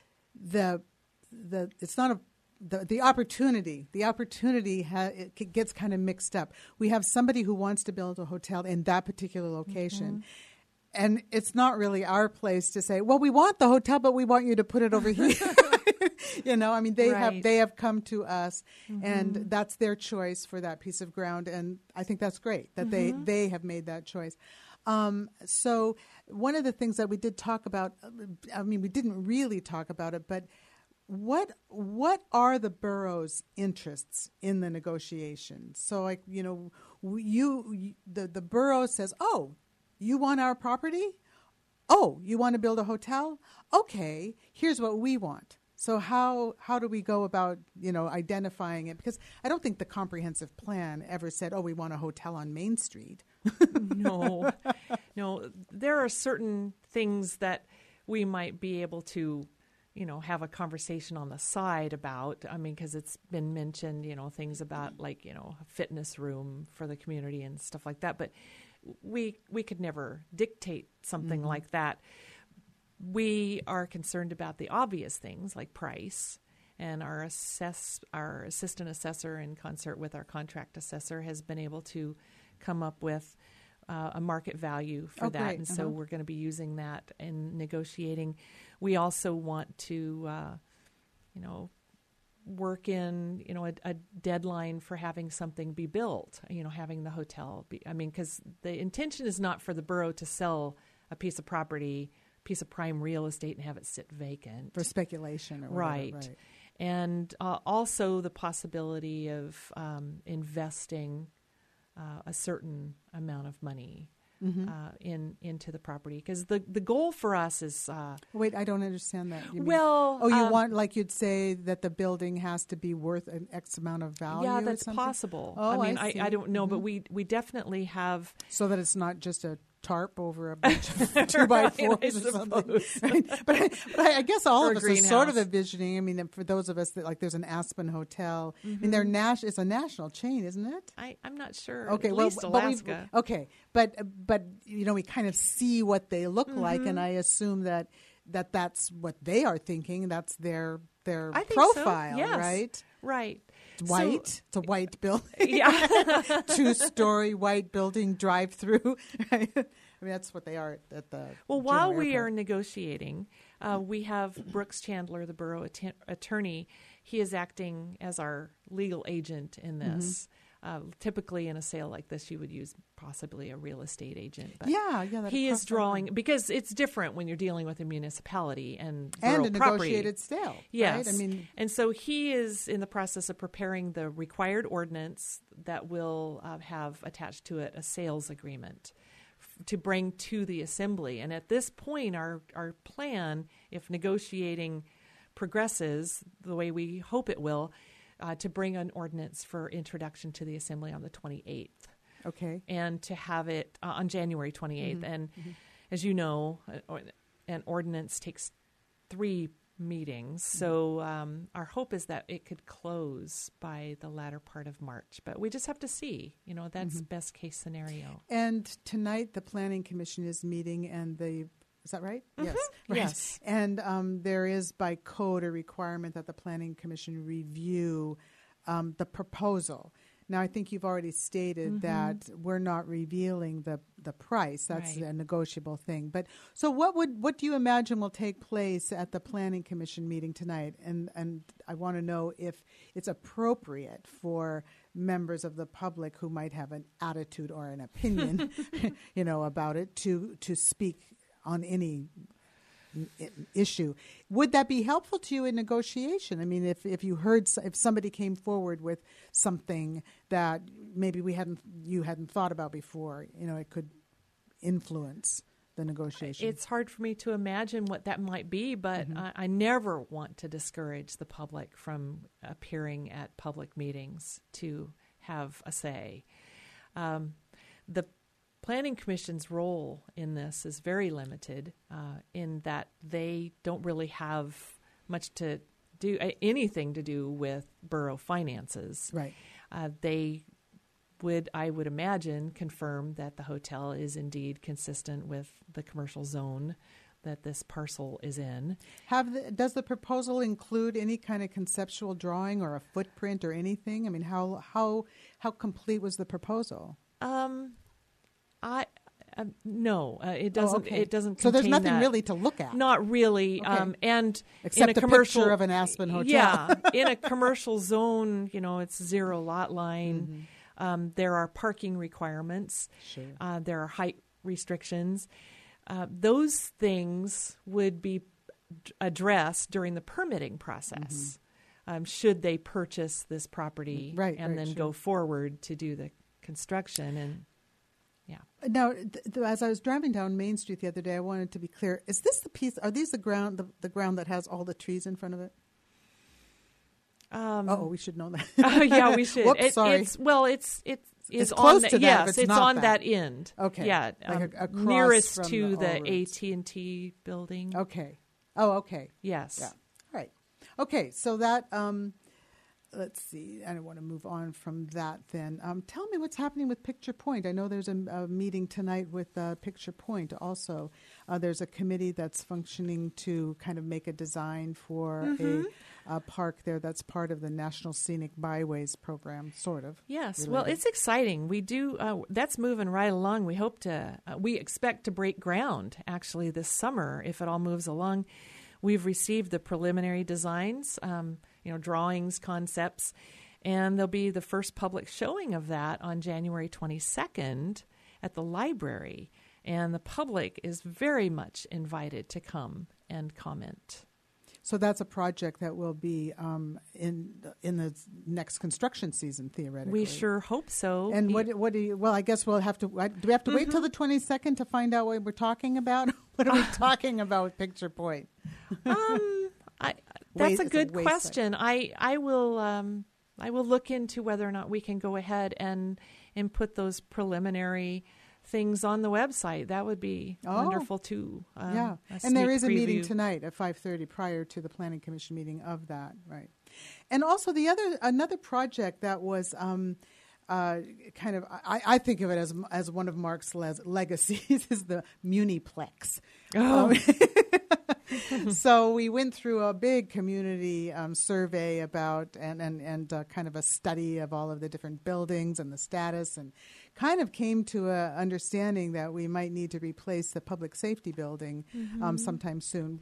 not the opportunity. The opportunity it gets kind of mixed up. We have somebody who wants to build a hotel in that particular location. And it's not really our place to say, well, we want the hotel, but we want you to put it over here. I mean, they have come to us, and that's their choice for that piece of ground, and I think that's great that they have made that choice. So one of the things that we did talk about, I mean, we didn't really talk about it, but what are the borough's interests in the negotiations? So, like, the borough says, oh, you want our property? Oh, you want to build a hotel? Okay, here's what we want. So how do we go about, identifying it? Because I don't think the comprehensive plan ever said, oh, we want a hotel on Main Street. No. There are certain things that we might be able to, have a conversation on the side about. I mean, because it's been mentioned, things about like, a fitness room for the community and stuff like that. But we could never dictate something like that. We are concerned about the obvious things like price, and our assistant assessor, in concert with our contract assessor, has been able to come up with a market value for that. Great. And so we're going to be using that in negotiating. We also want to, work in, a deadline for having something be built, having the hotel be, because the intention is not for the borough to sell a piece of property, piece of prime real estate, and have it sit vacant. For speculation or whatever. Right. And also the possibility of investing a certain amount of money into the property, because the goal for us is wait, I don't understand that. You mean, well, you want, like you'd say that the building has to be worth an X amount of value. Yeah, that's or something? possible. Oh, I don't know, but we definitely have, so that it's not just a tarp over a bunch of 2x4s or something. Right? But I guess all of us are sort of envisioning. For those of us that, like, there's an Aspen Hotel. It's a national chain, isn't it? I'm not sure. Okay, at least Alaska. But we kind of see what they look like, and I assume that's what they are thinking. That's their profile, so. Yes. Right? Right. It's white. It's a white building. Yeah. 2-story white building, drive-through. Right? That's what they are at the. Well, while we are negotiating, we have Brooks Chandler, the borough attorney. He is acting as our legal agent in this. Typically, in a sale like this, you would use possibly a real estate agent. But he is drawing, because it's different when you're dealing with a municipality and borough a property. Negotiated sale. Yes, right? And so he is in the process of preparing the required ordinance that will have attached to it a sales agreement to bring to the assembly. And at this point, our plan, if negotiating progresses the way we hope it will, to bring an ordinance for introduction to the assembly on the 28th. Okay. And to have it on January 28th. And as you know, an ordinance takes 3 meetings. So our hope is that it could close by the latter part of March. But we just have to see. That's best case scenario. And tonight the Planning Commission is meeting, and is that right? Yes. Right. Yes. And there is by code a requirement that the Planning Commission review the proposal. Now, I think you've already stated that we're not revealing the price. That's a negotiable thing. But so what do you imagine will take place at the Planning Commission meeting tonight? And I want to know if it's appropriate for members of the public who might have an attitude or an opinion, about it to speak on any issue. Would that be helpful to you in negotiation? If you heard, if somebody came forward with something that maybe you hadn't thought about before, it could influence the negotiation. It's hard for me to imagine what that might be, but I never want to discourage the public from appearing at public meetings to have a say. The Planning Commission's role in this is very limited in that they don't really have much to do, anything to do with borough finances. Right. They would, I would imagine, confirm that the hotel is indeed consistent with the commercial zone that this parcel is in. Does the proposal include any kind of conceptual drawing or a footprint or anything? How complete was the proposal? No, it doesn't. Oh, okay. It doesn't. So there's nothing that. really to look at. Not really. Okay. And except in a commercial picture of an Aspen hotel. Yeah, in a commercial zone, it's 0 lot line. There are parking requirements. Sure. There are height restrictions. Those things would be addressed during the permitting process. Should they purchase this property and then go forward to do the construction and. Yeah. Now, as I was driving down Main Street the other day, I wanted to be clear: is this the piece? Are these the ground that has all the trees in front of it? We should know that. Yeah, we should. Whoops, sorry. It's close on to that. Yes, it's on that end. Okay. Yeah, like across nearest from to the roads. AT&T building. Okay. Oh, okay. Yes. Yeah. All right. Okay. So that. Let's see. I don't want to move on from that then. Tell me what's happening with Picture Point. I know there's a meeting tonight with Picture Point also. There's a committee that's functioning to kind of make a design for a park there that's part of the National Scenic Byways program, sort of. Yes. related. Well, it's exciting. We do. That's moving right along. We expect to break ground actually this summer if it all moves along. We've received the preliminary designs. drawings, concepts. And there'll be the first public showing of that on January 22nd at the library. And the public is very much invited to come and comment. So that's a project that will be in the next construction season, theoretically. We sure hope so. And what do you? Well, I guess we'll have to. Do we have to wait till the 22nd to find out what we're talking about? What are we talking about with Picture Point? That's a good question. I will look into whether or not we can go ahead and put those preliminary things on the website. That would be wonderful too. Yeah, and there is a meeting tonight at 5:30 prior to the Planning Commission meeting of that, right? And also another project that was kind of I think of it as one of Mark's legacies is the Muniplex. So we went through a big community survey about and kind of a study of all of the different buildings and the status, and kind of came to a understanding that we might need to replace the public safety building sometime soon.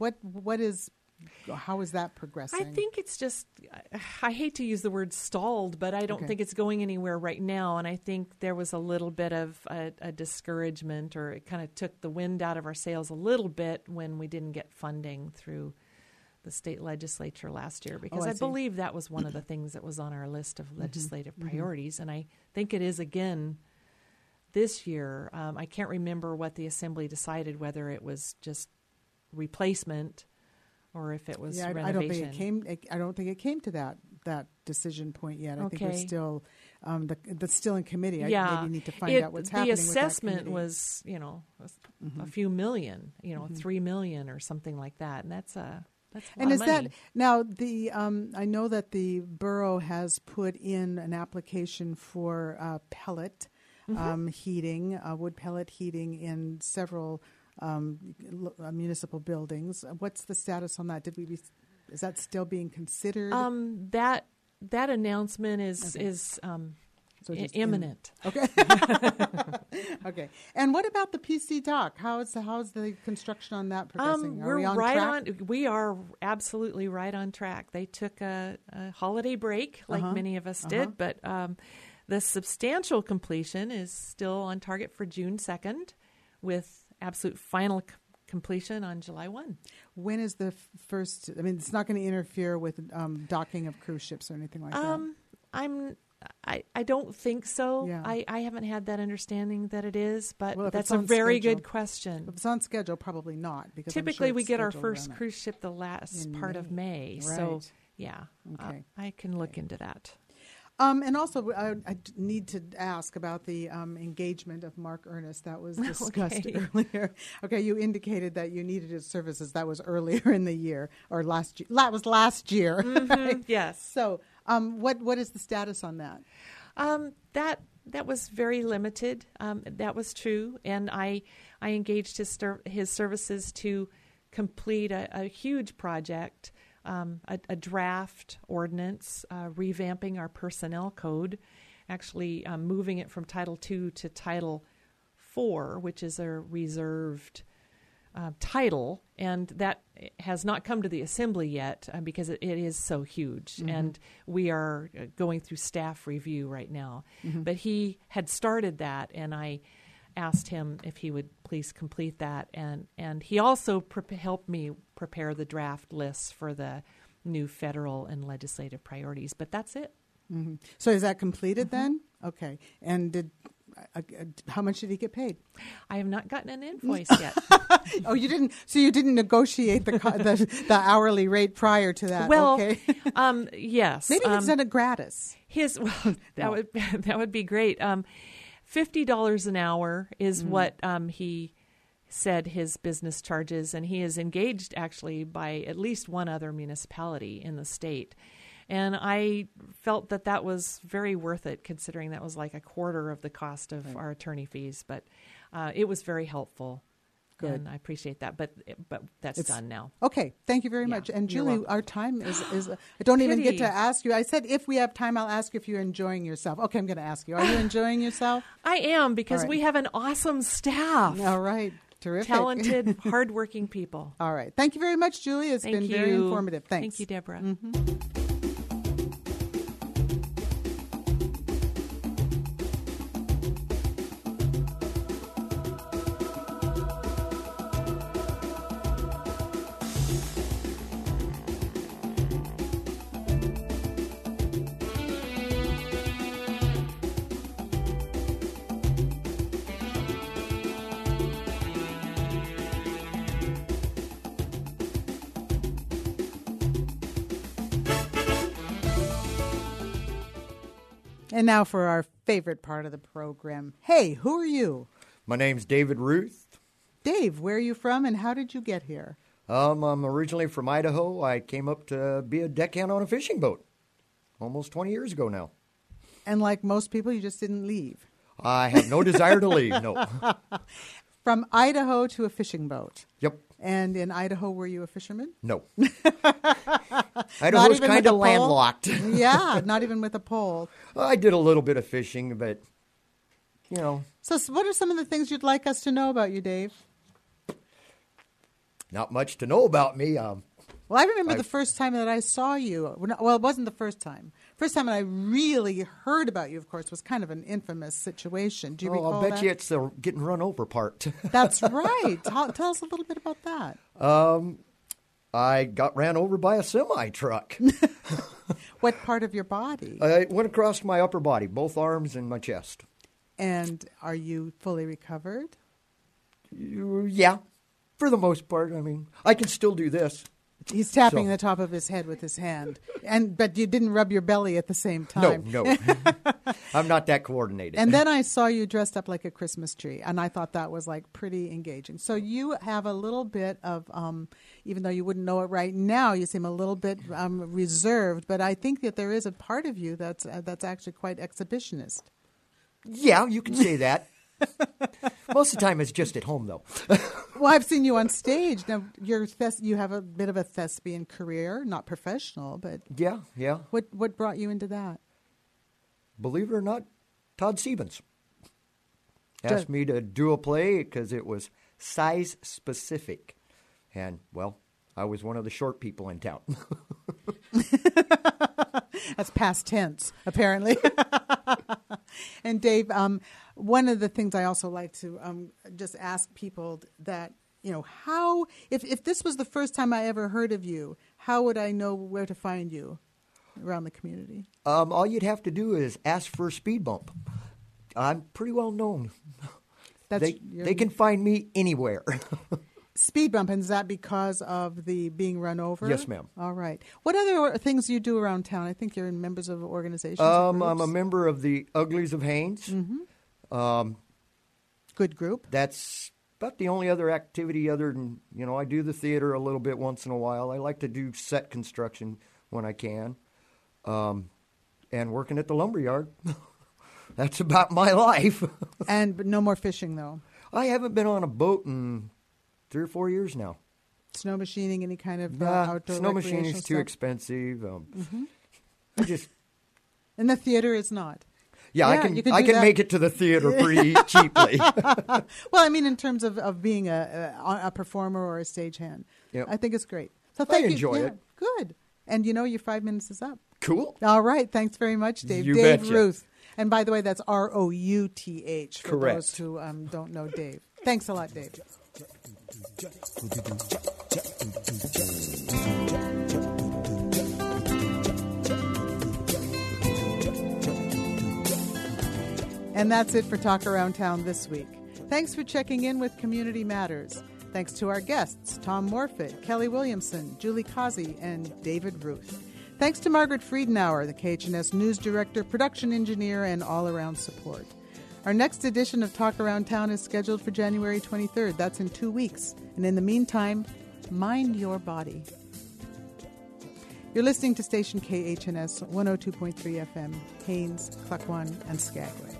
How is that progressing? I think it's just, I hate to use the word stalled, but I don't think it's going anywhere right now. And I think there was a little bit of a discouragement, or it kind of took the wind out of our sails a little bit when we didn't get funding through the state legislature last year, because I believe that was one of the things that was on our list of legislative priorities. And I think it is again this year. I can't remember what the Assembly decided, whether it was just replacement or if it was renovation. I don't think it came to that decision point yet. I think we're still that's still in committee. Maybe need to find out what's happening. The assessment was, a few million, 3 million or something like that, and that's a lot of money. That now the I know that the borough has put in an application for pellet heating, wood pellet heating in several municipal buildings. What's the status on that? Is that still being considered? That announcement is imminent. Okay. Okay. And what about the PC dock? How's the construction on that progressing? Are we on track? We are absolutely right on track. They took a holiday break, like many of us did, but the substantial completion is still on target for June 2nd, with absolute final completion on July 1. When is the first? I mean, it's not going to interfere with docking of cruise ships or anything like that. I don't think so. Yeah. I haven't had that understanding that it is, but that's a very good question. If it's on schedule, probably not. Because typically we get our first cruise ship the last part of May. Right. So yeah, okay. I can look into that. And also, I need to ask about the engagement of Mark Ernest that was discussed earlier. Okay, you indicated that you needed his services. That was earlier in the year, or last year. That was last year. Right? Yes. So, what is the status on that? That was very limited. That was true, and I engaged his services to complete a huge project. A draft ordinance, revamping our personnel code, actually moving it from Title II to Title IV, which is a reserved title, and that has not come to the Assembly yet because it is so huge, and we are going through staff review right now. But he had started that, and I asked him if he would please complete that, and he also helped me prepare the draft lists for the new federal and legislative priorities. But that's it. So is that completed then? Okay. And how much did he get paid? I have not gotten an invoice yet. Oh, you didn't. So you didn't negotiate the hourly rate prior to that. Well, okay. Yes. Maybe he's done it gratis. That would be great. $50 an hour is what he said his business charges, and he is engaged actually by at least one other municipality in the state. And I felt that was very worth it, considering that was like a quarter of the cost of our attorney fees. But it was very helpful. Good. And I appreciate that. But it's done now. Okay. Thank you very much. And Julie, our time is I don't even get to ask you. I said if we have time, I'll ask you if you're enjoying yourself. Okay, I'm going to ask you. Are you enjoying yourself? I am, because we have an awesome staff. All right. Terrific. Talented, hardworking people. All right. Thank you very much, Julie. It's been very informative. Thanks. Thank you, Deborah. And now for our favorite part of the program. Hey, who are you? My name's David Ruth. Dave, where are you from and how did you get here? I'm originally from Idaho. I came up to be a deckhand on a fishing boat almost 20 years ago now. And like most people, you just didn't leave. I have no desire to leave, no. From Idaho to a fishing boat. Yep. And in Idaho, were you a fisherman? No. Idaho's even kind with a of pole? landlocked. Yeah, not even with a pole. I did a little bit of fishing, but, you know, So what are some of the things you'd like us to know about you, Dave? not much to know about me. Well, I remember the first time that I saw you. Well, it wasn't the first time. First time that I really heard about you, of course, was kind of an infamous situation. Do you recall I'll bet that? you it's the getting run over part. That's right. Tell us a little bit about that. I got ran over by a semi-truck. What part of your body? I went across my upper body, both arms and my chest. And are you fully recovered? Yeah, for the most part. I mean, I can still do this. He's tapping So- the top of his head with his hand, but you didn't rub your belly at the same time. No. I'm not that coordinated. And then I saw you dressed up like a Christmas tree, and I thought that was like pretty engaging. So you have a little bit of, even though you wouldn't know it right now, you seem a little bit reserved. But I think that there is a part of you that's actually quite exhibitionist. Yeah, you can say that. Most of the time it's just at home, though. Well, I've seen you on stage. Now you have a bit of a thespian career, not professional, but Yeah. what brought you into that? Believe it or not, Todd Stevens asked me to do a play because it was size specific. And, well, I was one of the short people in town. That's past tense, apparently. And Dave, one of the things I also like to just ask people that, how, if this was the first time I ever heard of you, how would I know where to find you around the community? All you'd have to do is ask for a speed bump. I'm pretty well known. They can find me anywhere. Speed bump, and is that because of the being run over? Yes, ma'am. All right. What other things do you do around town? I think you're members of organizations. or I'm a groups. member of the Uglies of Haines. Good group. That's about the only other activity other than, I do the theater a little bit once in a while. I like to do set construction when I can. And working at the lumberyard. That's about my life. But no more fishing, though. I haven't been on a boat in 3 or 4 years now. Snow machining, any kind of outdoor Snow recreational machining's too stuff? expensive. I just And the theater is not. Yeah, Yeah, you could I do can that. make it to the theater pretty cheaply. Well, I mean, in terms of being a performer or a stagehand, Yep. I think it's great. So thank you. enjoy Yeah, it. Good. And your 5 minutes is up. Cool. All right. Thanks very much, Dave. You Dave betcha. Ruth. And by the way, that's Routh for Correct. those who don't know Dave. Thanks a lot, Dave. And that's it for Talk Around Town this week. Thanks for checking in with Community Matters. Thanks to our guests, Tom Morfitt, Kelly Williamson, Julie Causey, and David Ruth. Thanks to Margaret Friedenauer, the KHNS News Director, Production Engineer, and all-around support. Our next edition of Talk Around Town is scheduled for January 23rd. That's in 2 weeks. And in the meantime, mind your body. You're listening to station KHNS 102.3 FM, Haines, Klukwan, and Skagway.